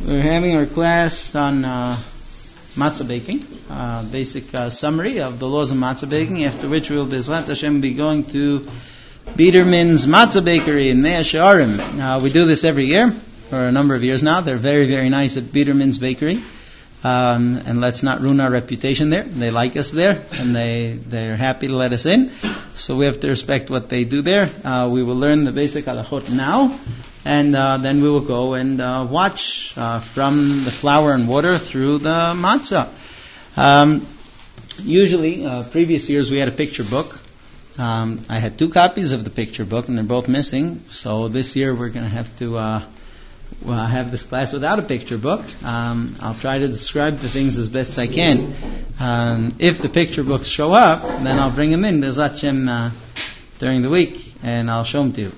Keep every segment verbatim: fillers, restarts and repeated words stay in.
We're having our class on uh, matzah baking, uh, basic uh, summary of the laws of matzah baking, after which we will Bezrat Hashem be going to Biederman's Matzah Bakery in Mea She'arim. Uh, we do this every year, for a number of years now. They're very, very nice at Biederman's Bakery. Um, and let's not ruin our reputation there. They like us there, and they, they're happy to let us in. So we have to respect what they do there. Uh, we will learn the basic halachot now, and uh, then we will go and uh, watch uh, from the flour and water through the matzah. Um, usually, uh, previous years we had a picture book. Um, I had two copies of the picture book, and they're both missing. So this year we're going to have to uh, well, have this class without a picture book. Um, I'll try to describe the things as best I can. Um, if the picture books show up, then I'll bring them in Bezrat Hashem uh, during the week, and I'll show them to you.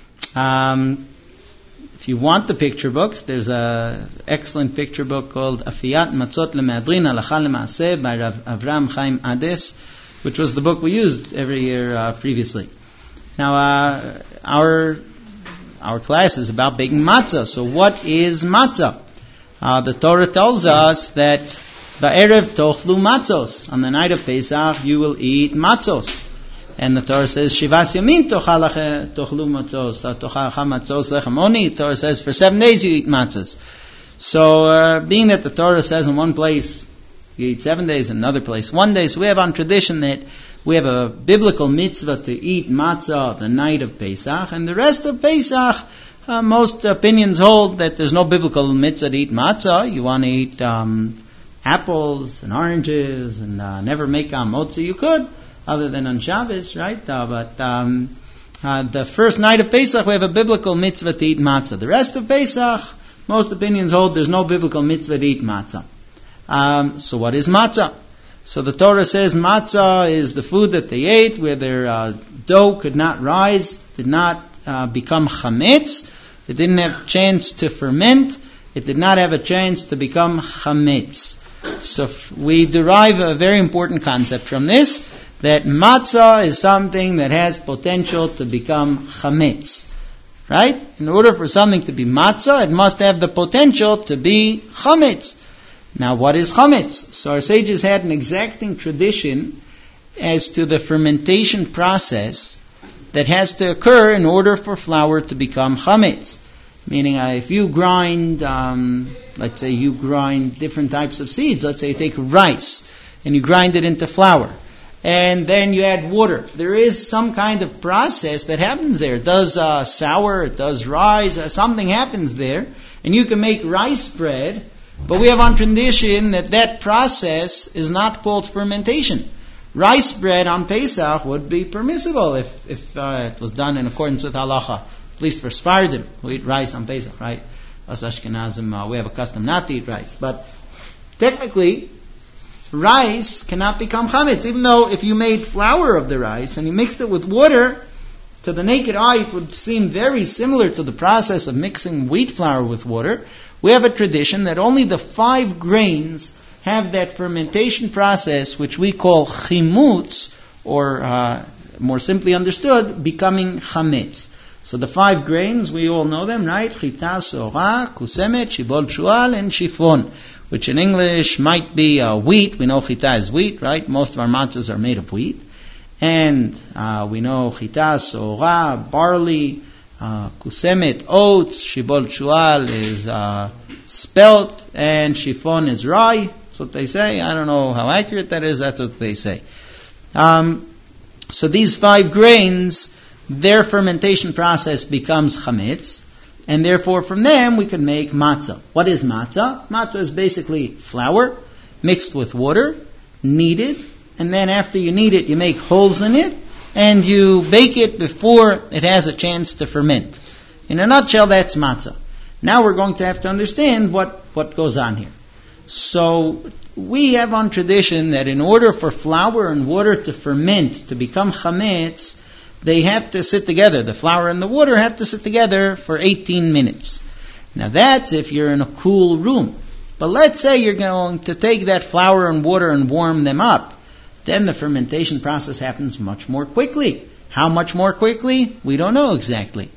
Um, if you want the picture books, there's a excellent picture book called Afiyat Matzot Lemeadrin Halacha Lemaaseh by Rav Avram Chaim Ades, which was the book we used every year uh, previously. Now, uh, our our class is about baking matzah. So what is matzah? Uh, the Torah tells us that Ba'erev tochlu matzos. On the night of Pesach, you will eat matzos. And the Torah says, Shivas yamin tochlu matzos. Tochacha matzos lechem oni. The Torah says, for seven days you eat matzahs. So, uh, being that the Torah says in one place, you eat seven days, in another place one day. So we have on tradition that we have a biblical mitzvah to eat matzah the night of Pesach, and the rest of Pesach, uh, most opinions hold that there's no biblical mitzvah to eat matzah. You want to eat um, apples and oranges and uh, never make a motzi. You could, other than on Shabbos, right? Uh, but um, uh, the first night of Pesach, we have a biblical mitzvah to eat matzah. The rest of Pesach, most opinions hold there's no biblical mitzvah to eat matzah. Um, so what is matzah? So the Torah says matzah is the food that they ate where their uh, dough could not rise, did not uh, become chametz, it didn't have a chance to ferment, it did not have a chance to become chametz. So f- we derive a very important concept from this, that matzah is something that has potential to become chametz. Right? In order for something to be matzah, it must have the potential to be chametz. Now, what is chametz? So our sages had an exacting tradition as to the fermentation process that has to occur in order for flour to become chametz. Meaning, uh, if you grind, um, let's say you grind different types of seeds. Let's say you take rice and you grind it into flour, and then you add water. There is some kind of process that happens there. It does uh, sour, it does rise, uh, something happens there, and you can make rice bread. But we have on tradition that that process is not called fermentation. Rice bread on Pesach would be permissible if, if uh, it was done in accordance with halacha. At least for Sfardim, who eat rice on Pesach, right? Us Ashkenazim, uh, we have a custom not to eat rice. But technically, rice cannot become chametz, even though if you made flour of the rice and you mixed it with water, to the naked eye it would seem very similar to the process of mixing wheat flour with water. We have a tradition that only the five grains have that fermentation process, which we call chimutz, or uh, more simply understood, becoming chametz. So the five grains, we all know them, right? Chita, sora, kusemet, shibol shual, and shifon, which in English might be uh, wheat. We know chita is wheat, right? Most of our matzahs are made of wheat. And uh, we know chita, sora, barley, Uh, kusemet, oats, shibol shual is uh, spelt, and shifon is rye. That's what they say. I don't know how accurate that is. That's what they say. Um, so these five grains, their fermentation process becomes chametz, and therefore from them we can make matzah. What is matzah? Matzah is basically flour mixed with water, kneaded, and then after you knead it, you make holes in it, and you bake it before it has a chance to ferment. In a nutshell, that's matzah. Now we're going to have to understand what, what goes on here. So we have on tradition that in order for flour and water to ferment, to become chametz, they have to sit together. The flour and the water have to sit together for eighteen minutes. Now that's if you're in a cool room. But let's say you're going to take that flour and water and warm them up. Then the fermentation process happens much more quickly. How much more quickly? We don't know exactly.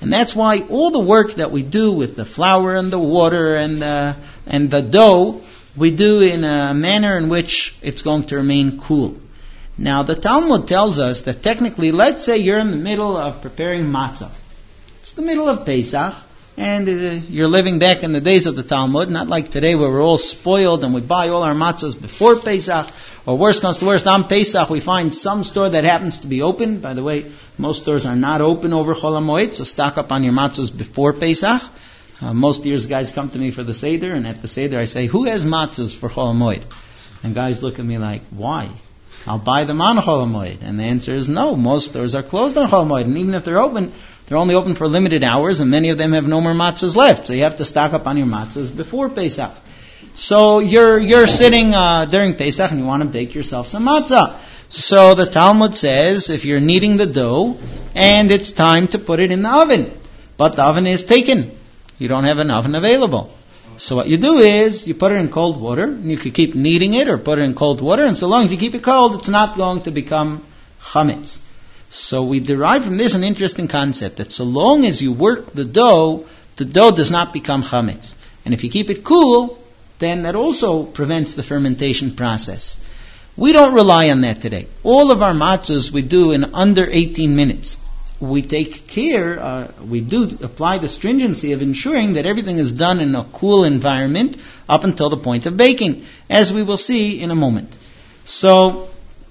And that's why all the work that we do with the flour and the water and the, and the dough, we do in a manner in which it's going to remain cool. Now the Talmud tells us that technically, let's say you're in the middle of preparing matzah. It's the middle of Pesach, and uh, you're living back in the days of the Talmud, not like today where we're all spoiled and we buy all our matzahs before Pesach, or worse comes to worst, on Pesach we find some store that happens to be open. By the way, most stores are not open over Chol HaMoed, so stock up on your matzahs before Pesach. Uh, most years guys come to me for the Seder, and at the Seder I say, who has matzahs for Chol HaMoed? And guys look at me like, why? I'll buy them on Chol HaMoed. And the answer is no, most stores are closed on Chol HaMoed, and even if they're open, they're only open for limited hours, and many of them have no more matzahs left. So you have to stock up on your matzahs before Pesach. So you're you're sitting uh, during Pesach and you want to bake yourself some matzah. So the Talmud says if you're kneading the dough and it's time to put it in the oven, but the oven is taken, you don't have an oven available. So what you do is you put it in cold water, and you can keep kneading it or put it in cold water, and so long as you keep it cold, it's not going to become chametz. So we derive from this an interesting concept, that so long as you work the dough, the dough does not become chametz. And if you keep it cool, then that also prevents the fermentation process. We don't rely on that today. All of our matzahs we do in under eighteen minutes. We take care, uh, we do apply the stringency of ensuring that everything is done in a cool environment up until the point of baking, as we will see in a moment. So,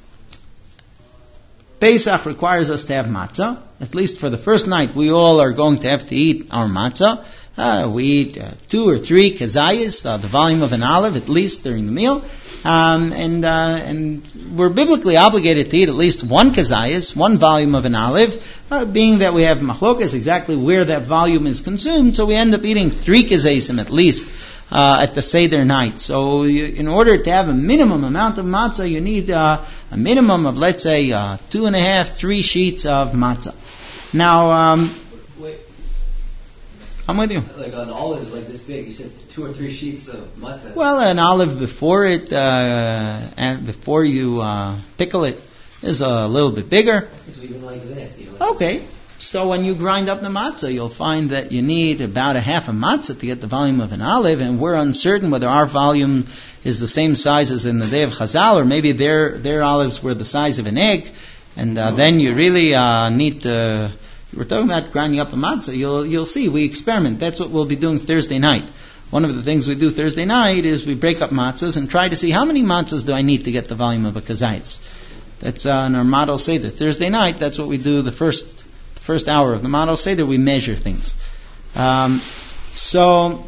Pesach requires us to have matzah. At least for the first night, we all are going to have to eat our matzah. Uh, we eat uh, two or three kazayas, uh, the volume of an olive, at least during the meal. Um, and uh, and we're biblically obligated to eat at least one kazayas, one volume of an olive, uh, being that we have machlokas exactly where that volume is consumed, so we end up eating three kazayasim at least uh, at the Seder night. So you, in order to have a minimum amount of matzah, you need uh, a minimum of, let's say, uh, two and a half, three sheets of matzah. Now, um, Wait. I'm with you. Like an olive is like this big. You said two or three sheets of matzah. Well, an olive before it, uh, and before you uh, pickle it, is a little bit bigger. So even like this. Even like Okay. This. So when you grind up the matzah, you'll find that you need about a half a matzah to get the volume of an olive, and we're uncertain whether our volume is the same size as in the day of Chazal, or maybe their their olives were the size of an egg, and uh, then you really uh, need to. We're talking about grinding up a matzah. You'll you'll see we experiment. That's what we'll be doing Thursday night. One of the things we do Thursday night is we break up matzahs and try to see how many matzahs do I need to get the volume of a kazayis. That's uh, in our model seder. Thursday night, that's what we do the first the first hour of the model seder. We measure things. Um, so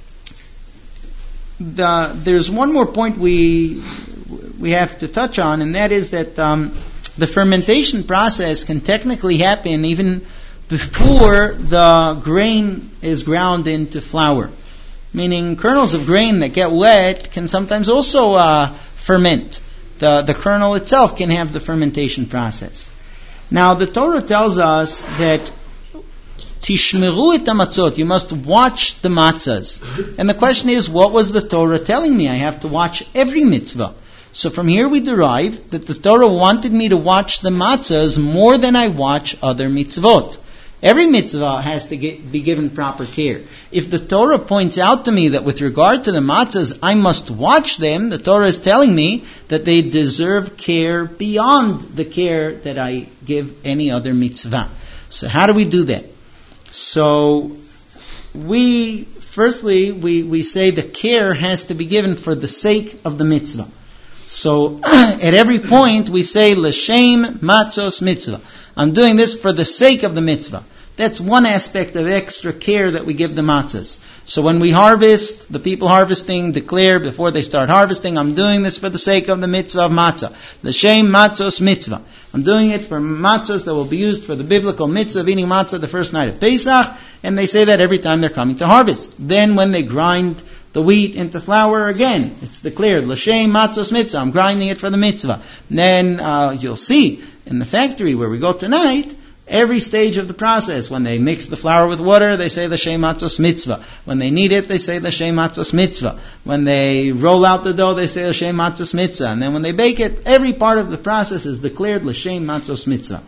the, there's one more point we we have to touch on, and that is that. Um, The fermentation process can technically happen even before the grain is ground into flour. Meaning kernels of grain that get wet can sometimes also uh, ferment. The, the kernel itself can have the fermentation process. Now the Torah tells us that Tishmeru et hamatzot, you must watch the matzahs. And the question is, what was the Torah telling me? I have to watch every mitzvah. So from here we derive that the Torah wanted me to watch the matzahs more than I watch other mitzvot. Every mitzvah has to get, be given proper care. If the Torah points out to me that with regard to the matzahs I must watch them, the Torah is telling me that they deserve care beyond the care that I give any other mitzvah. So how do we do that? So we, firstly, we, we say the care has to be given for the sake of the mitzvah. So at every point we say l'shem matzos mitzvah. I'm doing this for the sake of the mitzvah. That's one aspect of extra care that we give the matzahs. So when we harvest, the people harvesting declare before they start harvesting, I'm doing this for the sake of the mitzvah of matzah. L'shem matzos mitzvah. I'm doing it for matzahs that will be used for the biblical mitzvah of eating matzah the first night of Pesach, and they say that every time they're coming to harvest. Then when they grind the wheat into flour, again, it's declared, l'shem matzos mitzvah, I'm grinding it for the mitzvah. Then uh, you'll see in the factory where we go tonight, every stage of the process, when they mix the flour with water, they say l'shem matzos mitzvah. When they knead it, they say l'shem matzos mitzvah. When they roll out the dough, they say l'shem matzos mitzvah. And then when they bake it, every part of the process is declared l'shem matzos mitzvah.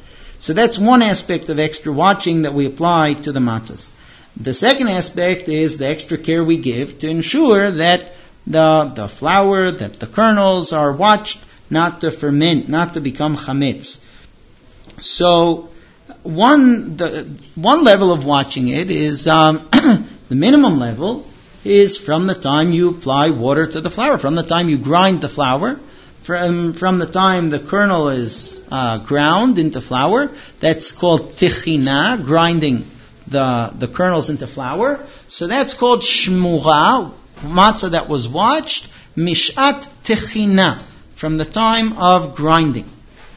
So that's one aspect of extra watching that we apply to the matzahs. The second aspect is the extra care we give to ensure that the, the flour, that the kernels are watched not to ferment, not to become chametz. So, one the one level of watching it is um, the minimum level is from the time you apply water to the flour, from the time you grind the flour, from from the time the kernel is uh, ground into flour. That's called tichina, grinding the the kernels into flour. So that's called shmura, matzah that was watched, mishat tichina, from the time of grinding.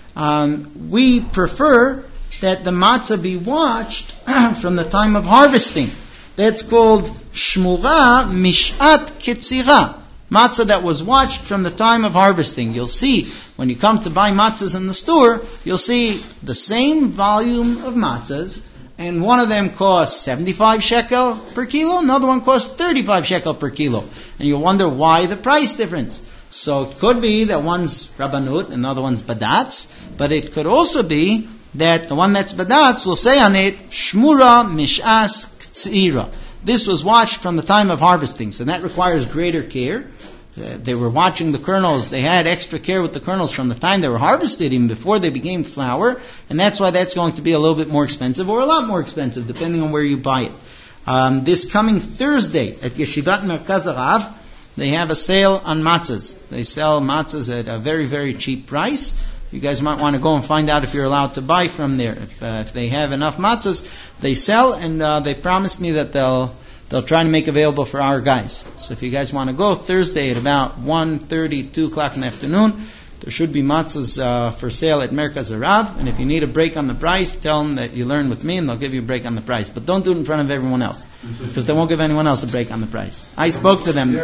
Um, we prefer that the matzah be watched from the time of harvesting. That's called shmura mishat ketzira, matzah that was watched from the time of harvesting. You'll see, when you come to buy matzahs in the store, you'll see the same volume of matzahs, and one of them costs seventy-five shekel per kilo, another one costs thirty-five shekel per kilo. And you'll wonder why the price difference. So it could be that one's Rabbanut and the other one's Badatz, but it could also be that the one that's Badatz will say on it, Shmura Mishas Ktsira. This was watched from the time of harvesting, so that requires greater care. Uh, they were watching the kernels, they had extra care with the kernels from the time they were harvested, even before they became flour, and that's why that's going to be a little bit more expensive, or a lot more expensive, depending on where you buy it. Um, this coming Thursday at Yeshivat Merkaz Harav, they have a sale on matzahs. They sell matzahs at a very, very cheap price. You guys might want to go and find out if you're allowed to buy from there. If, uh, if they have enough matzahs, they sell, and uh, they promised me that they'll they'll try to make available for our guys. So if you guys want to go Thursday at about one thirty, two o'clock in the afternoon, there should be matzahs uh, for sale at Merkaz Harav. And if you need a break on the price, tell them that you learn with me, and they'll give you a break on the price. But don't do it in front of everyone else, because they won't give anyone else a break on the price. I spoke to them.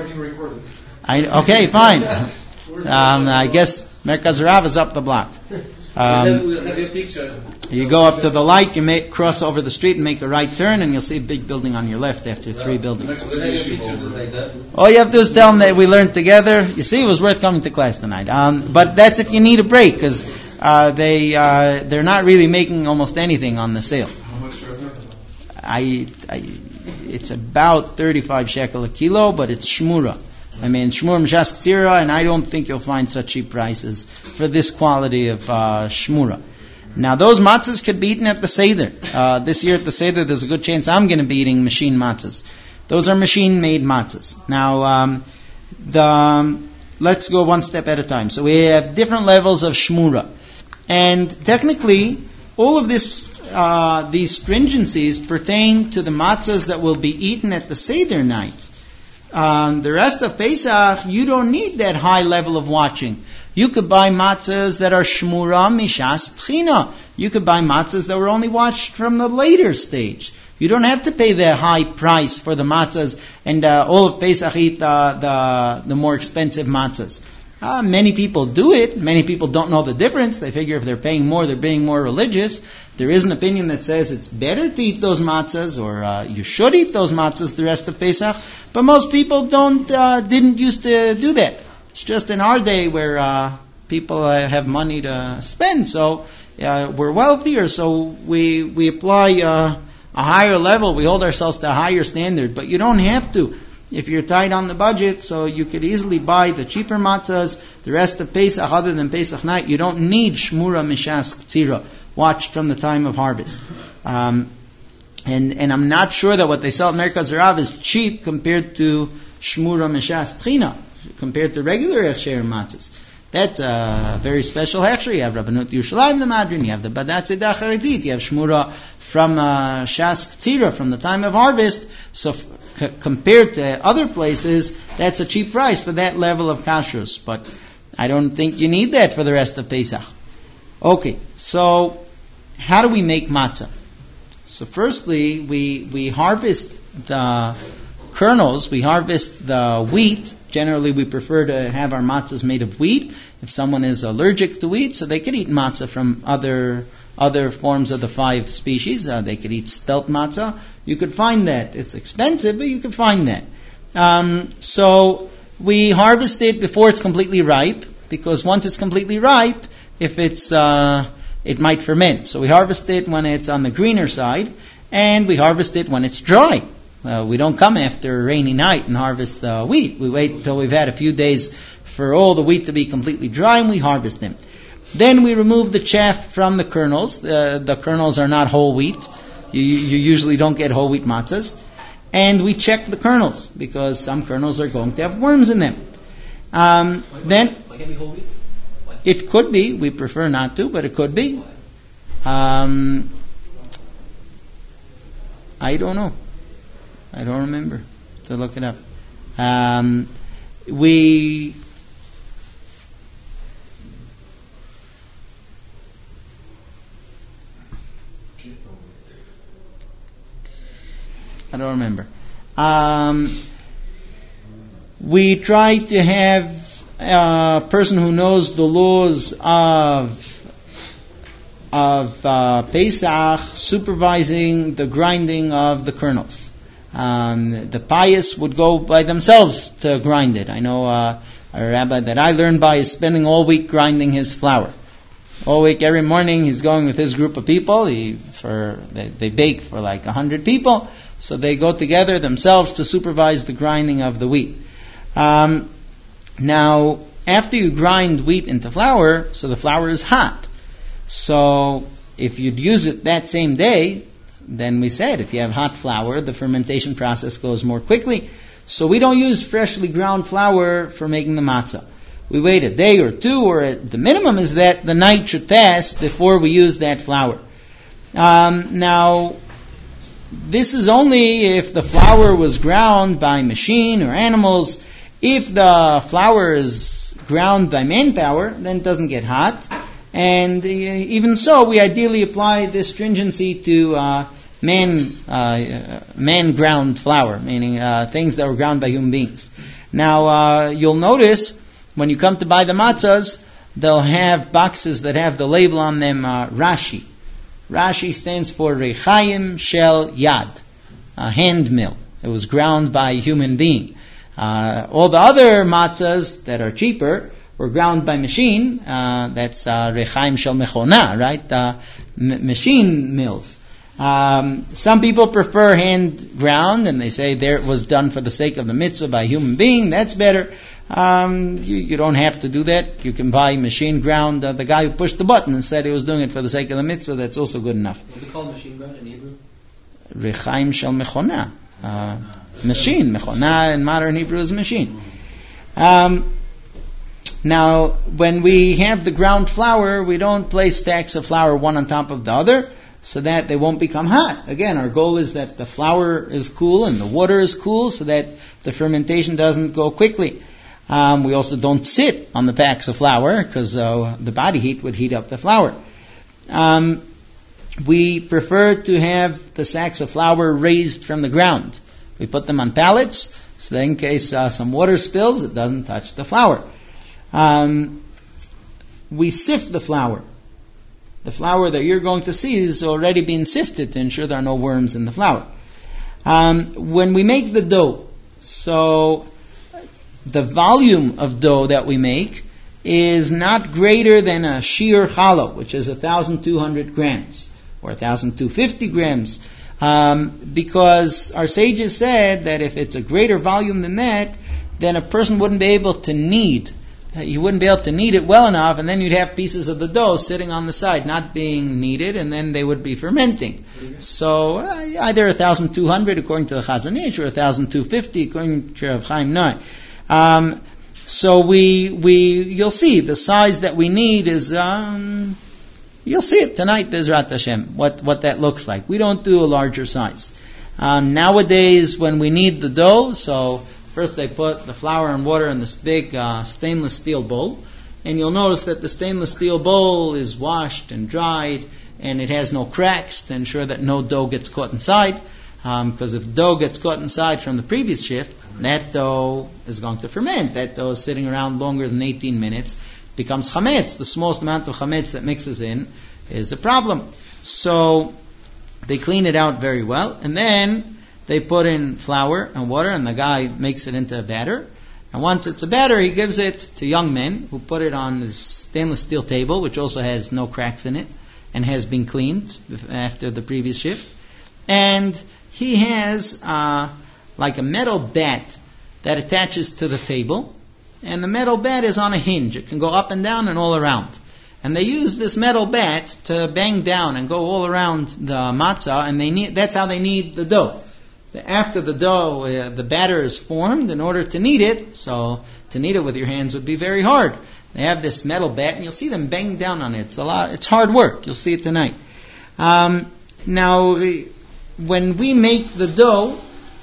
I, okay, fine. Um, I guess Merkaz Harav is up the block. Um, we'll have your picture. You go up to the light, you make, cross over the street and make a right turn, and you'll see a big building on your left after three buildings. We'll have your picture like that. All you have to do is tell them that we learned together. You see, it was worth coming to class tonight. Um, but that's if you need a break, because uh, they uh, they're not really making almost anything on the sale. How much is it? I, I it's about thirty-five shekel a kilo, but it's shmura. I mean, shmur mishas ktsira, and I don't think you'll find such cheap prices for this quality of uh, shmura. Now, those matzahs could be eaten at the Seder. Uh, this year at the Seder, there's a good chance I'm going to be eating machine matzahs. Those are machine-made matzahs. Now, um, the um, let's go one step at a time. So we have different levels of shmura, and technically, all of this, uh, these stringencies pertain to the matzahs that will be eaten at the Seder night. Um, the rest of Pesach, you don't need that high level of watching. You could buy matzahs that are shmura mishas tchina. You could buy matzahs that were only watched from the later stage. You don't have to pay the high price for the matzahs and uh, all of Pesach eat uh, the the more expensive matzahs. Uh, many people do it. Many people don't know the difference. They figure if they're paying more, they're being more religious. There is an opinion that says it's better to eat those matzahs, or uh, you should eat those matzahs the rest of Pesach. But most people don't, uh, didn't used to do that. It's just in our day where uh, people uh, have money to spend, so uh, we're wealthier, so we we apply uh, a higher level. We hold ourselves to a higher standard. But you don't have to. If you're tight on the budget, so you could easily buy the cheaper matzahs, the rest of Pesach, other than Pesach night. You don't need shmura mishas ktsira, watched from the time of harvest. Um, and and I'm not sure that what they sell at Merkaz Harav is cheap compared to shmura mishas tchina, compared to regular Hechsher matzahs. That's a very special Hechsher. You have Rabbanut Yerushalayim the Madrin, you have the Badat Zedah Charedit, you have shmura from uh, shas ktsira, from the time of harvest. So c- compared to other places, that's a cheap price for that level of kashrus. But I don't think you need that for the rest of Pesach. Okay, so how do we make matzah? So firstly, we we harvest the kernels, we harvest the wheat. Generally, we prefer to have our matzahs made of wheat. If someone is allergic to wheat, so they could eat matzah from other other forms of the five species. Uh, they could eat spelt matzah. You could find that. It's expensive, but you could find that. Um, so we harvest it before it's completely ripe, because once it's completely ripe, if it's uh, it might ferment. So we harvest it when it's on the greener side, and we harvest it when it's dry. Uh, we don't come after a rainy night and harvest the wheat. We wait until we've had a few days for all the wheat to be completely dry, and we harvest them. Then we remove the chaff from the kernels. Uh, the kernels are not whole wheat. You, you usually don't get whole wheat matzahs. And we check the kernels, because some kernels are going to have worms in them. Um, Why, then why can't we whole wheat? Why? it could be. We prefer not to, but it could be. Um, I don't know. I don't remember to look it up. Um, we I don't remember. Um, we try to have a person who knows the laws of of uh, Pesach supervising the grinding of the kernels. Um, the pious would go by themselves to grind it. I know uh, a rabbi that I learned by is spending all week grinding his flour. All week, every morning, he's going with his group of people. He for they, they bake for like a hundred people, so they go together themselves to supervise the grinding of the wheat. Um, now, after you grind wheat into flour, so the flour is hot. So if you'd use it that same day, then we said if you have hot flour, the fermentation process goes more quickly. So we don't use freshly ground flour for making the matzah. We wait a day or two, or at the minimum is that the night should pass before we use that flour. Um, now, this is only if the flour was ground by machine or animals. If the flour is ground by manpower, then it doesn't get hot. And uh, even so, we ideally apply this stringency to uh, man uh, man ground flour, meaning uh, things that were ground by human beings. Now, uh, you'll notice when you come to buy the matzahs, they'll have boxes that have the label on them, uh, Rashi. Rashi stands for Rechaim Shel Yad, a hand mill. It was ground by a human being. Uh, all the other matzahs that are cheaper were ground by machine. Uh, that's uh, Rechaim Shel Mechona, right? Uh, m- machine mills. Um, some people prefer hand ground, and they say there it was done for the sake of the mitzvah by a human being. That's better. Um, you, you don't have to do that. You can buy machine ground. Uh, the guy who pushed the button and said he was doing it for the sake of the mitzvah, that's also good enough. What's it called, machine ground in Hebrew? Rechaim Shel Mechona. Uh, machine. Mechona in modern Hebrew is machine. Um, now, when we have the ground flour, we don't place stacks of flour one on top of the other, so that they won't become hot. Again, our goal is that the flour is cool and the water is cool, so that the fermentation doesn't go quickly. Um, we also don't sit on the packs of flour, because uh, the body heat would heat up the flour. Um, we prefer to have the sacks of flour raised from the ground. We put them on pallets, so that in case uh, some water spills, it doesn't touch the flour. Um, we sift the flour. The flour that you're going to see is already being sifted to ensure there are no worms in the flour. Um, when we make the dough, so the volume of dough that we make is not greater than a shear challah, which is one thousand two hundred grams, or one thousand two hundred fifty grams, um, because our sages said that if it's a greater volume than that, then a person wouldn't be able to knead. You wouldn't be able to knead it well enough, and then you'd have pieces of the dough sitting on the side, not being kneaded, and then they would be fermenting. So uh, either one thousand two hundred according to the Chazon Ish, or one thousand two hundred fifty according to Rav Chaim Noi. Um, so we we you'll see the size that we need is um, you'll see it tonight, Bezrat Hashem. What what that looks like. We don't do a larger size. Um, nowadays, when we knead the dough, so first they put the flour and water in this big uh, stainless steel bowl, and you'll notice that the stainless steel bowl is washed and dried, and it has no cracks to ensure that no dough gets caught inside. Because um, if dough gets caught inside from the previous shift, that dough is going to ferment. That dough is sitting around longer than eighteen minutes, becomes chametz. The smallest amount of chametz that mixes in is a problem. So they clean it out very well, and then they put in flour and water, and the guy makes it into a batter. And once it's a batter, he gives it to young men who put it on this stainless steel table, which also has no cracks in it. and has been cleaned after the previous shift. And he has uh, like a metal bat that attaches to the table, and the metal bat is on a hinge. It can go up and down and all around. And they use this metal bat to bang down and go all around the matzah, and they need, that's how they knead the dough. After the dough, uh, the batter is formed in order to knead it, so to knead it with your hands would be very hard. They have this metal bat, and you'll see them bang down on it. It's a lot. It's hard work. You'll see it tonight. Um, now, when we make the dough,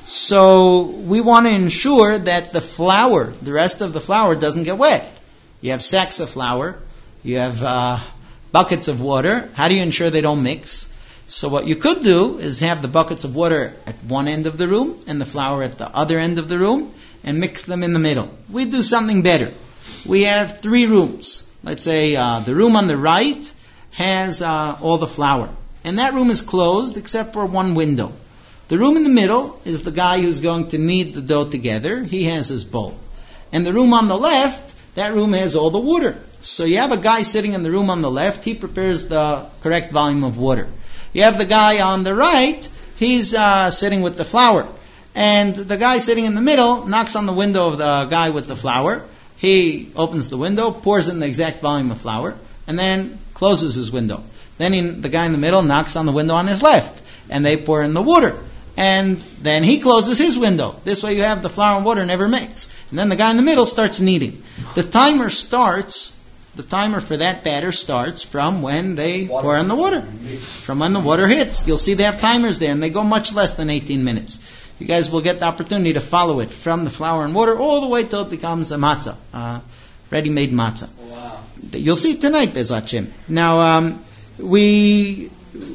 so we want to ensure that the flour, the rest of the flour, doesn't get wet. You have sacks of flour. You have uh, buckets of water. How do you ensure they don't mix? So what you could do is have the buckets of water at one end of the room and the flour at the other end of the room and mix them in the middle. We do something better. We have three rooms. Let's say uh, the room on the right has uh, all the flour. And that room is closed except for one window. The room in the middle is the guy who's going to knead the dough together. He has his bowl. And the room on the left, that room has all the water. So you have a guy sitting in the room on the left, he prepares the correct volume of water. You have the guy on the right, he's uh, sitting with the flour. And the guy sitting in the middle knocks on the window of the guy with the flour. He opens the window, pours in the exact volume of flour, and then closes his window. Then he, the guy in the middle knocks on the window on his left, and they pour in the water. And then he closes his window. This way you have the flour and water never mix. And then the guy in the middle starts kneading. The timer starts, the timer for that batter starts from when they water. pour in the water. From when the water hits. You'll see they have timers there, and they go much less than eighteen minutes. You guys will get the opportunity to follow it from the flour and water all the way till it becomes a matzah, uh, ready-made matzah. Wow. You'll see it tonight, Bezat Hashem. Now, um, we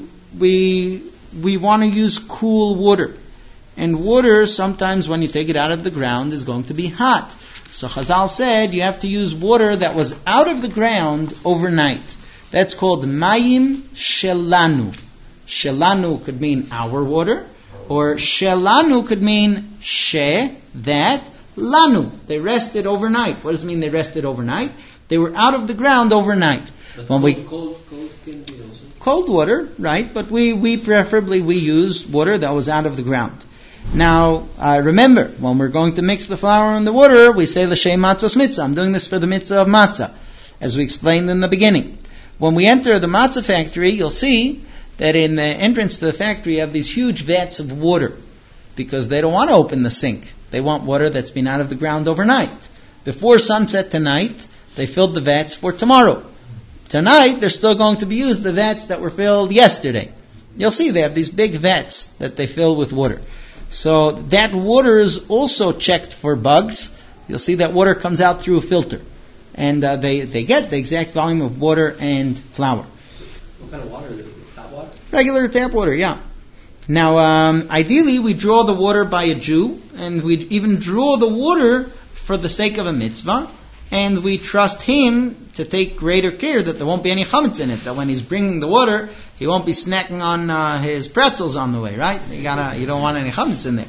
we we want to use cool water, and water sometimes when you take it out of the ground is going to be hot. So Chazal said you have to use water that was out of the ground overnight. That's called mayim shelanu. Shelanu could mean our water, or shelanu could mean she, that, lanu. They rested overnight. What does it mean they rested overnight? They were out of the ground overnight. But when cold, we cold, cold can be also. Cold water, right? But we, we preferably we use water that was out of the ground. Now, uh, remember, when we're going to mix the flour and the water, we say l'shem matzos mitzvah. I'm doing this for the mitzvah of matzah, as we explained in the beginning. When we enter the matzah factory, you'll see that in the entrance to the factory you have these huge vats of water, because they don't want to open the sink. They want water that's been out of the ground overnight. Before sunset tonight, they filled the vats for tomorrow. Tonight, they're still going to be used, the vats that were filled yesterday. You'll see they have these big vats that they fill with water. So that water is also checked for bugs. You'll see that water comes out through a filter. And uh, they, they get the exact volume of water and flour. What kind of water is it? Tap water? Regular tap water, yeah. Now, um, ideally, we draw the water by a Jew, and we even draw the water for the sake of a mitzvah, and we trust him to take greater care that there won't be any chametz in it, that when he's bringing the water, he won't be snacking on uh, his pretzels on the way, right? You gotta, you don't want any chametz in there.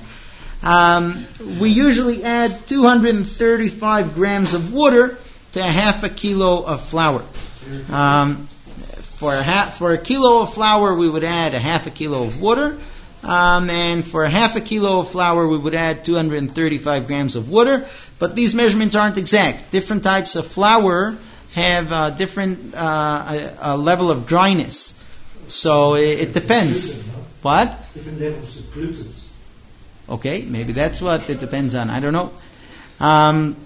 Um, we usually add two hundred thirty-five grams of water to a half a kilo of flour. Um, for a half, for a kilo of flour, we would add a half a kilo of water. Um, and for a half a kilo of flour, we would add two hundred thirty-five grams of water. But these measurements aren't exact. Different types of flour have uh, different uh, a, a level of dryness. So it, it depends. Gluten, no? What? Different levels of gluten. Okay, maybe that's what it depends on. I don't know. Um,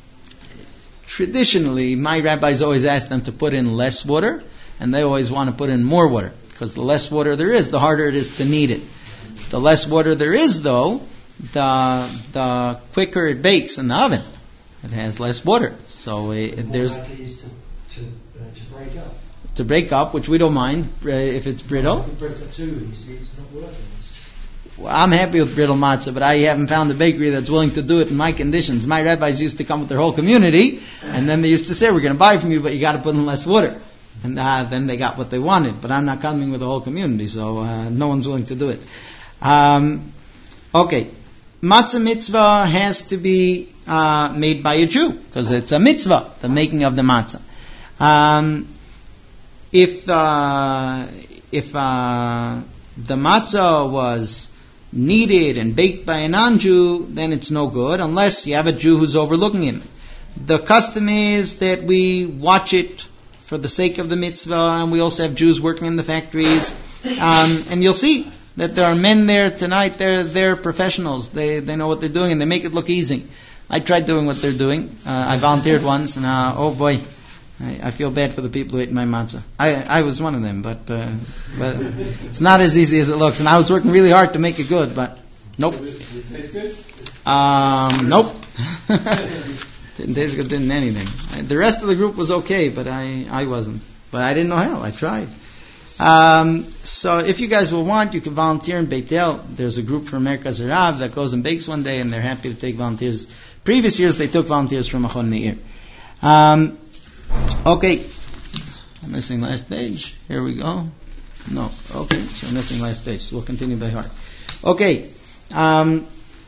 traditionally, my rabbis always ask them to put in less water, and they always want to put in more water, because the less water there is, the harder it is to knead it. The less water there is, though, the the quicker it bakes in the oven. It has less water, so it, The more there's likely it is to to, uh, to break up. to break up, which we don't mind uh, if it's brittle. If it breaks up too, you see, it's not working. Well, I'm happy with brittle matzah, but I haven't found a bakery that's willing to do it in my conditions. My rabbis used to come with their whole community, and then they used to say, "We're going to buy from you, but you got to put in less water." And uh, then they got what they wanted. But I'm not coming with the whole community, so uh, no one's willing to do it. Um, okay, matzah mitzvah has to be uh, made by a Jew, because it's a mitzvah, the making of the matzah. Um, if uh, if uh, the matzah was kneaded and baked by a non-Jew, then it's no good unless you have a Jew who's overlooking it. The custom is that we watch it for the sake of the mitzvah, and we also have Jews working in the factories. Um, and you'll see that there are men there tonight. They're they're professionals. They they know what they're doing, and they make it look easy. I tried doing what they're doing. Uh, I volunteered once, and uh, oh boy, I, I feel bad for the people who ate my matzah. I I was one of them, but uh, but it's not as easy as it looks. And I was working really hard to make it good, but nope. Did it taste good? Um, nope. Didn't taste good, didn't anything. The rest of the group was okay, but I, I wasn't. But I didn't know how. I tried. Um, so if you guys will want, you can volunteer in Beit El. There's a group from Merkaz Harav that goes and bakes one day, and they're happy to take volunteers. Previous years, they took volunteers from Machon Meir. Um, okay. I'm missing last page. Here we go. No. Okay. So I'm missing last page. So we'll continue by heart. Okay. Um,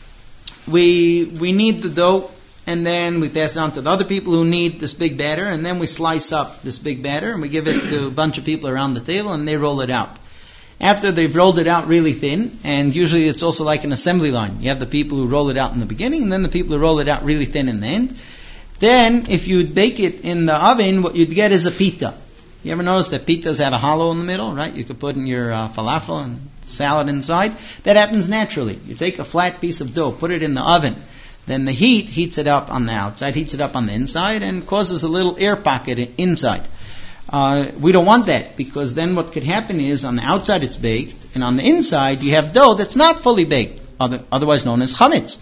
we, we need the dough. And then we pass it on to the other people who need this big batter, and then we slice up this big batter, and we give it to a bunch of people around the table, and they roll it out. After they've rolled it out really thin, and usually it's also like an assembly line. You have the people who roll it out in the beginning, and then the people who roll it out really thin in the end. Then, if you bake it in the oven, what you'd get is a pita. You ever notice that pitas have a hollow in the middle, right? You could put in your uh, falafel and salad inside. That happens naturally. You take a flat piece of dough, put it in the oven. Then the heat heats it up on the outside, heats it up on the inside, and causes a little air pocket inside. Uh, we don't want that, because then what could happen is on the outside it's baked, and on the inside you have dough that's not fully baked, other, otherwise known as chametz.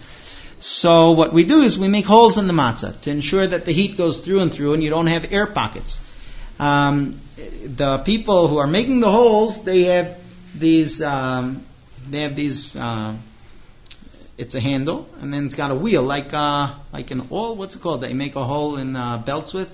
So what we do is we make holes in the matzah to ensure that the heat goes through and through, and you don't have air pockets. Um, the people who are making the holes, they have these, um, they have these. Uh, It's a handle, and then it's got a wheel, like uh, like an awl. What's it called? That you make a hole in uh, belts with.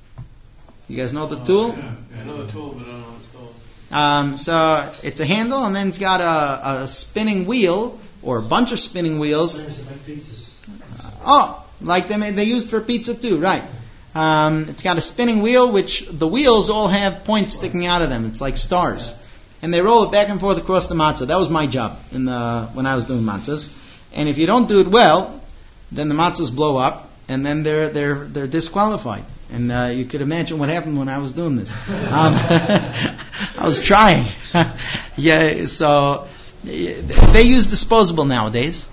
You guys know the oh, tool? Yeah. yeah, I know the tool, but I don't know what it's called. Um, so it's a handle, and then it's got a, a spinning wheel or a bunch of spinning wheels. Same as to make pizzas. Oh, like they made, they used for pizza too, right? Um, it's got a spinning wheel, which the wheels all have points sticking out of them. It's like stars, and they roll it back and forth across the matzah. That was my job in the when I was doing matzahs. And if you don't do it well, then the matzahs blow up, and then they're they're they're disqualified. And uh, you could imagine what happened when I was doing this. Um, I was trying. yeah, so they use disposable nowadays.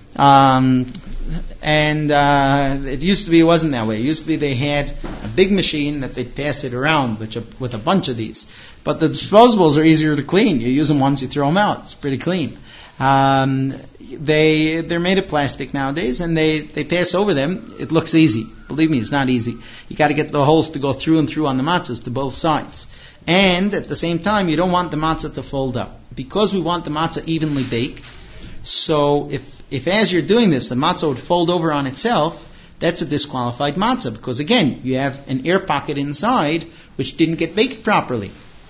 Um, and uh, it used to be it wasn't that way. It used to be they had a big machine that they'd pass it around which, with a bunch of these. But the disposables are easier to clean. You use them once, you throw them out. It's pretty clean. Um, they they're made of plastic nowadays, and they, they pass over them. It looks easy. Believe me, it's not easy. You got to get the holes to go through and through on the matzahs to both sides. And at the same time, you don't want the matzah to fold up, because we want the matzah evenly baked. So if if as you're doing this, the matzah would fold over on itself, that's a disqualified matzah, because again, you have an air pocket inside which didn't get baked properly.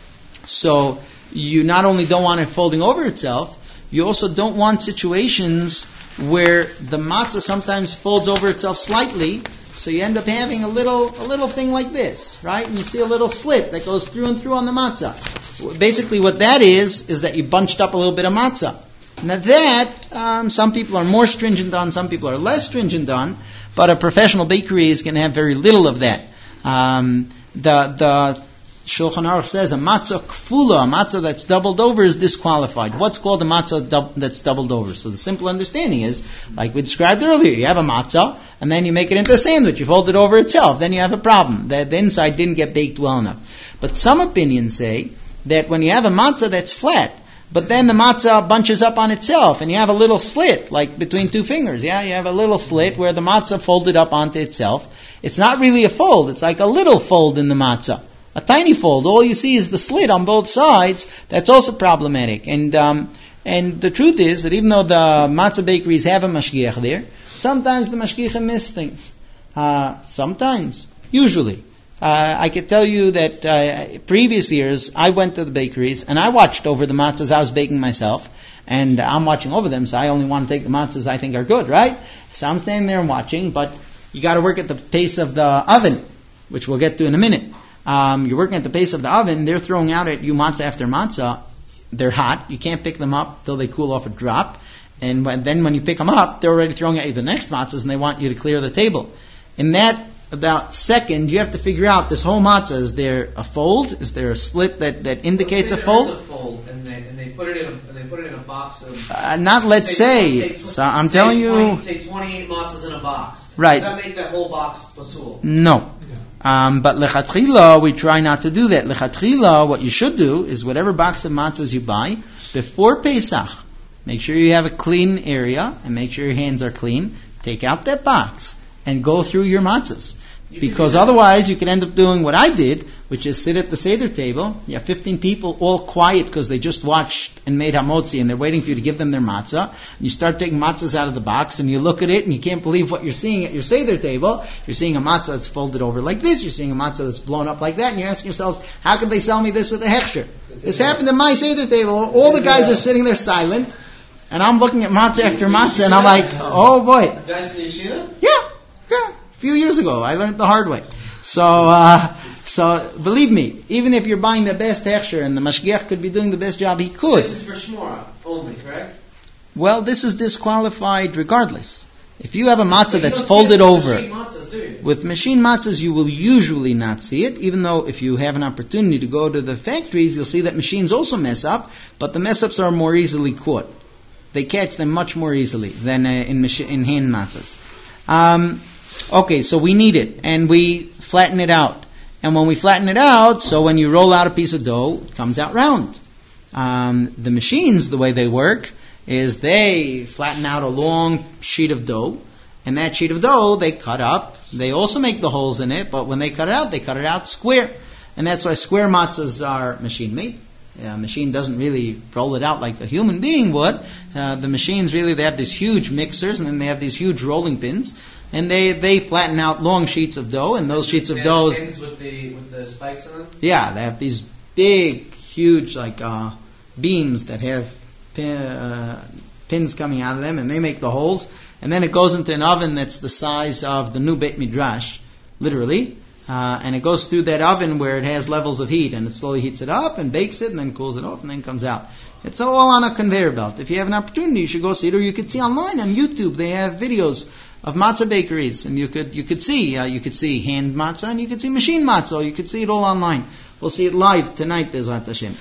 So you not only don't want it folding over itself, you also don't want situations where the matzah sometimes folds over itself slightly, so you end up having a little a little thing like this, right? And you see a little slit that goes through and through on the matzah. Basically what that is, is that you bunched up a little bit of matzah. Now that, um, some people are more stringent on, some people are less stringent on, but a professional bakery is going to have very little of that. Um, the the Shulchan Aruch says a matzah kfula, a matzah that's doubled over, is disqualified. What's called a matzah dub- that's doubled over? So the simple understanding is, like we described earlier, you have a matzah, and then you make it into a sandwich. You fold it over itself. Then you have a problem. The, the inside didn't get baked well enough. But some opinions say that when you have a matzah that's flat, but then the matzah bunches up on itself, and you have a little slit, like between two fingers. Yeah, you have a little slit where the matzah folded up onto itself. It's not really a fold. It's like a little fold in the matzah. A tiny fold. All you see is the slit on both sides. That's also problematic. And um, and the truth is that even though the matzah bakeries have a mashgiach there, sometimes the mashgiach miss things. Uh, sometimes. Usually. Uh, I could tell you that uh, previous years I went to the bakeries and I watched over the matzahs I was baking myself, and I'm watching over them, so I only want to take the matzahs I think are good, right? So I'm standing there and watching, but you got to work at the pace of the oven, which we'll get to in a minute. Um, you're working at the base of the oven, they're throwing out at you matzah after matzah. They're hot. You can't pick them up till they cool off a drop. And when, then when you pick them up, they're already throwing at you the next matzahs and they want you to clear the table. In that about second, you have to figure out this whole matzah. Is there a fold? Is there a slit that, that indicates a fold? There is a fold, and they, and they put it in a, and they put it in a box of... Uh, not let's say. say, So I'm say telling twenty, you... Say twenty-eight matzahs in a box. Right. Does that make that whole box pasul? No. Um, but lechatchila, we try not to do that. Lechatchila, what you should do is whatever box of matzahs you buy, before Pesach, make sure you have a clean area and make sure your hands are clean. Take out that box and go through your matzahs. Because otherwise you could end up doing what I did, which is sit at the Seder table. You have fifteen people all quiet because they just watched and made hamotzi and they're waiting for you to give them their matzah. And you start taking matzahs out of the box and you look at it and you can't believe what you're seeing at your Seder table. You're seeing a matzah that's folded over like this. You're seeing a matzah that's blown up like that. And you're asking yourselves, how could they sell me this with a hechsher? This happened at my Seder table. All the guys are sitting there silent. And I'm looking at matzah after matzah and I'm like, oh boy. Guys in the yeshiva? Yeah, yeah. A few years ago, I learned the hard way. So, uh, so believe me, even if you're buying the best hechsher and the mashgiach could be doing the best job he could. This is for shmora only, correct? Well, this is disqualified regardless. If you have a matzah But you that's don't folded see it with over, machine matzahs, do you? with machine matzahs, you will usually not see it. Even though if you have an opportunity to go to the factories, you'll see that machines also mess up, but the mess ups are more easily caught. They catch them much more easily than uh, in machi- in hand matzahs. Um, Okay, so we knead it, and we flatten it out. And when we flatten it out, so when you roll out a piece of dough, it comes out round. Um, the machines, the way they work, is they flatten out a long sheet of dough, and that sheet of dough they cut up. They also make the holes in it, but when they cut it out, they cut it out square. And that's why square matzahs are machine-made. A machine doesn't really roll it out like a human being would. Uh, the machines really, they have these huge mixers, and then they have these huge rolling pins. And they, they flatten out long sheets of dough, and those sheets of And dough, pins with the with the spikes in them. yeah, they have these big, huge like uh, beams that have pin, uh, pins coming out of them, and they make the holes. And then it goes into an oven that's the size of the new Beit Midrash, literally. Uh, and it goes through that oven where it has levels of heat, and it slowly heats it up and bakes it, and then cools it off, and then comes out. It's all on a conveyor belt. If you have an opportunity, you should go see it, or you could see online on YouTube. They have videos of matzah bakeries, and you could you could see uh, you could see hand matzah, and you could see machine matzah. Or you could see it all online. We'll see it live tonight, Bezrat Hashem.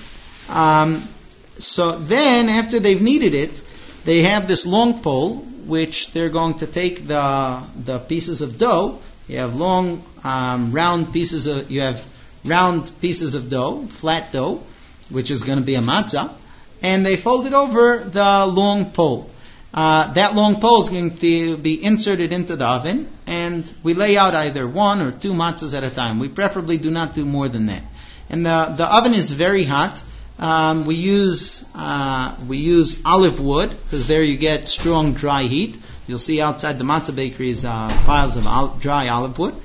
Um, so then, after they've kneaded it, they have this long pole, which they're going to take the the pieces of dough. You have long, um, round pieces of you have round pieces of dough, flat dough, which is going to be a matzah, and they fold it over the long pole. Uh, that long pole is going to be inserted into the oven, and we lay out either one or two matzahs at a time. We preferably do not do more than that. And the the oven is very hot. Um, we use uh, we use olive wood because there you get strong dry heat. You'll see outside the matzah bakeries uh, piles of ol- dry olive wood.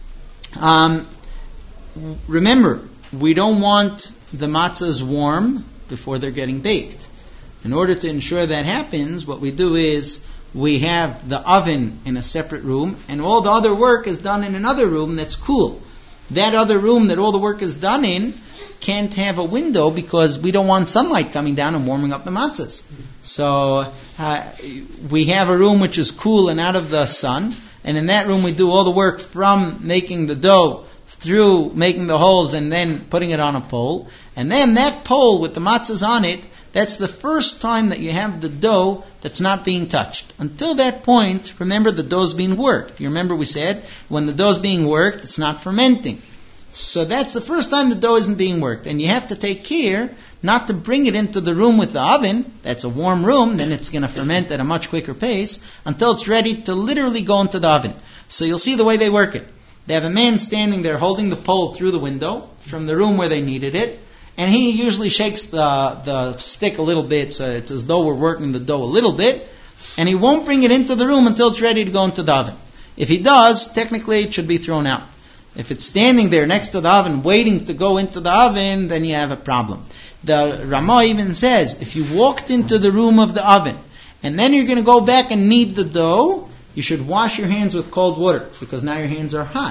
Um, remember, we don't want the matzahs warm before they're getting baked. In order to ensure that happens, what we do is we have the oven in a separate room, and all the other work is done in another room that's cool. That other room that all the work is done in can't have a window because we don't want sunlight coming down and warming up the matzahs. So uh, we have a room which is cool and out of the sun, and in that room we do all the work from making the dough through making the holes and then putting it on a pole. And then that pole with the matzahs on it, that's the first time that you have the dough that's not being touched. Until that point, remember the dough's being worked. You remember we said when the dough's being worked, it's not fermenting. So that's the first time the dough isn't being worked. And you have to take care not to bring it into the room with the oven. That's a warm room. Then it's going to ferment at a much quicker pace until it's ready to literally go into the oven. So you'll see the way they work it. They have a man standing there holding the pole through the window from the room where they needed it. And he usually shakes the, the stick a little bit so it's as though we're working the dough a little bit. And he won't bring it into the room until it's ready to go into the oven. If he does, technically it should be thrown out. If it's standing there next to the oven waiting to go into the oven, then you have a problem. The Ramah even says, if you walked into the room of the oven and then you're going to go back and knead the dough, you should wash your hands with cold water because now your hands are hot.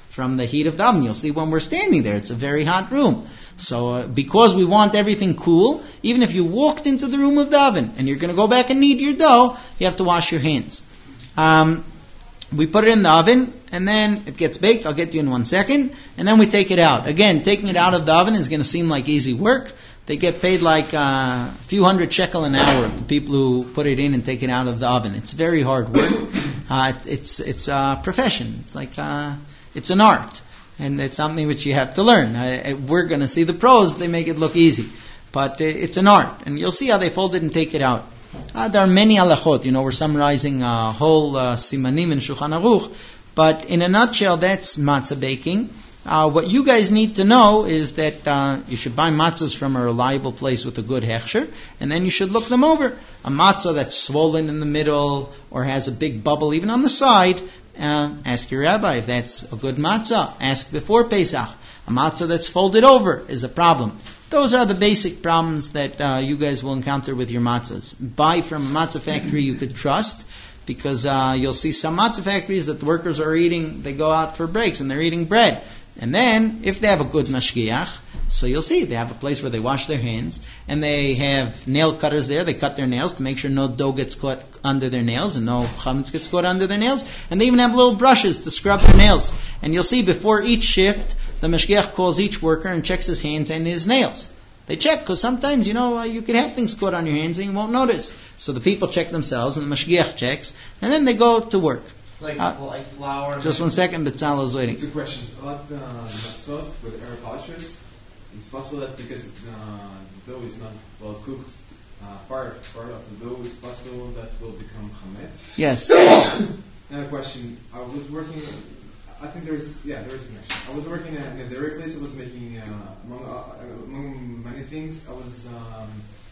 from the heat of the oven. You'll see when we're standing there, it's a very hot room. So uh, because we want everything cool, even if you walked into the room of the oven and you're going to go back and knead your dough, you have to wash your hands. Um, we put it in the oven, and then it gets baked. I'll get to you in one second. And then we take it out. Again, taking it out of the oven is going to seem like easy work. They get paid like uh, a few hundred shekel an hour, the people who put it in and take it out of the oven. It's very hard work. Uh, it's it's a profession. It's like uh, it's an art, and it's something which you have to learn. Uh, we're going to see the pros; they make it look easy, but it's an art, and you'll see how they fold it and take it out. Uh, there are many halachot. You know, we're summarizing a whole uh, simanim in Shulchan Aruch, but in a nutshell, that's matzah baking. Uh, what you guys need to know is that uh, you should buy matzahs from a reliable place with a good hechsher, and then you should look them over. A matzah that's swollen in the middle or has a big bubble even on the side, uh, ask your rabbi if that's a good matzah. Ask before Pesach. A matzah that's folded over is a problem. Those are the basic problems that uh, you guys will encounter with your matzahs. Buy from a matzah factory you could trust, because uh, you'll see some matzah factories that the workers are eating, they go out for breaks and they're eating bread. And then, if they have a good mashgiach, so you'll see, they have a place where they wash their hands, and they have nail cutters there, they cut their nails to make sure no dough gets caught under their nails, and no chametz gets caught under their nails, and they even have little brushes to scrub their nails. And you'll see, before each shift, the mashgiach calls each worker and checks his hands and his nails. They check, because sometimes, you know, uh, you can have things caught on your hands and you won't notice. So the people check themselves, and the mashgiach checks, and then they go to work. Like, Uh, like flour. Just one second, Betzalel is waiting. Two questions. About the matzot with air polishes, it's possible that because uh, the dough is not well cooked, uh, part part of the dough, it's possible that will become chametz. Yes. Another question. I was working. I think there's yeah there is a connection. I was working in a, in a dairy place. I was making uh, among uh, among many things. I was um,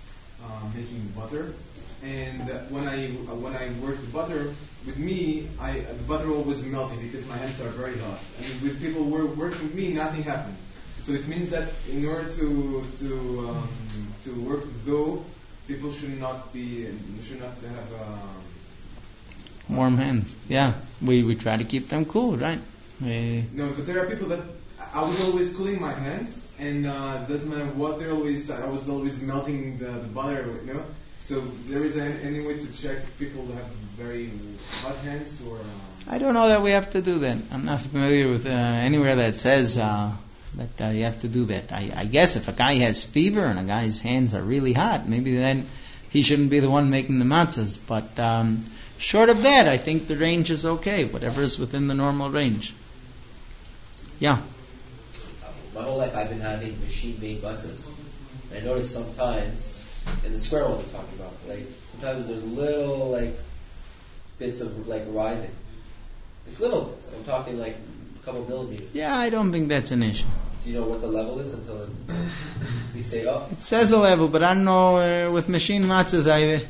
uh, making butter, and when I when I worked the butter. With me, I, the butter always melting because my hands are very hot. And with people who were working with me, nothing happened. So it means that in order to to um, to work the dough, people should not be should not have um, Warm hands. Yeah, we we try to keep them cool, right? We, no. But there are people that I was always cooling my hands, and uh, it doesn't matter what they're always. I was always melting the, the butter, you know. So there is any, any way to check if people have very hot hands or? Uh... I don't know that we have to do that. I'm not familiar with uh, anywhere that says uh, that uh, you have to do that. I, I guess if a guy has fever and a guy's hands are really hot, maybe then he shouldn't be the one making the matzahs. But um, short of that, I think the range is okay. Whatever is within the normal range. Yeah. My whole life I've been having machine-made matzahs. And I notice sometimes, in the square one we're talking about, like sometimes there's little like bits of like rising, like little bits. I'm talking like a couple millimeters. Yeah, I don't think that's an issue. Do you know what the level is until it, we say oh? It says a level, but I don't know uh, with machine matzahs. I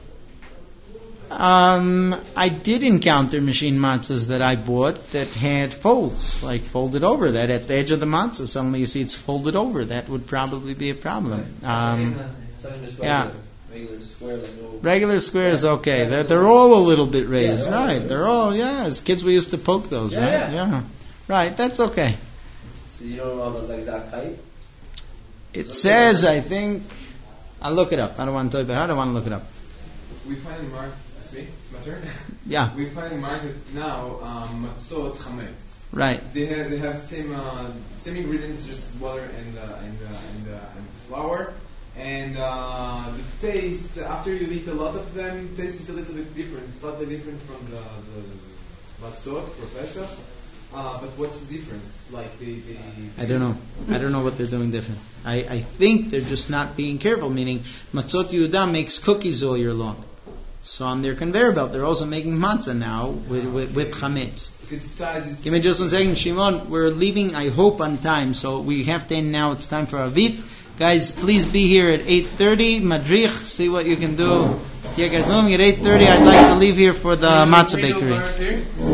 um I did encounter machine matzahs that I bought that had folds, like folded over. That at the edge of the matzah, suddenly you see it's folded over. That would probably be a problem. Um, Just yeah. regular, regular square, like no. Regular square is Yeah. okay. Yeah, They're, so- they're all a little bit raised, Yeah, they're all right? raised. They're all, yeah. As kids, we used to poke those, Yeah, right? yeah. Right, that's okay. So you don't know the exact height. It says, I think, I'll look it up. I don't want to tell you about how. I don't want to look it up. We find in market. That's me. It's my turn. Yeah, We find in market now um, matzot chametz. right. They have they have same uh, same ingredients, just water and uh, and uh, and, uh, and flour. And uh, the taste, after you eat a lot of them, taste is a little bit different, slightly different from the the matzot for Pesach. Uh, but what's the difference? Like the, the I don't know. I don't know what they're doing different. I, I think they're just not being careful, meaning Matzot Yehuda makes cookies all year long. So on their conveyor belt, they're also making matzah now with, with, with chametz. Because the size is. Give me just one second, Shimon. We're leaving, I hope, on time, so we have to end now. It's time for Avit. Guys, please be here at eight thirty. Madrich, see what you can do. Yeah, guys, moving at eight thirty. I'd like to leave here for the matzah bakery.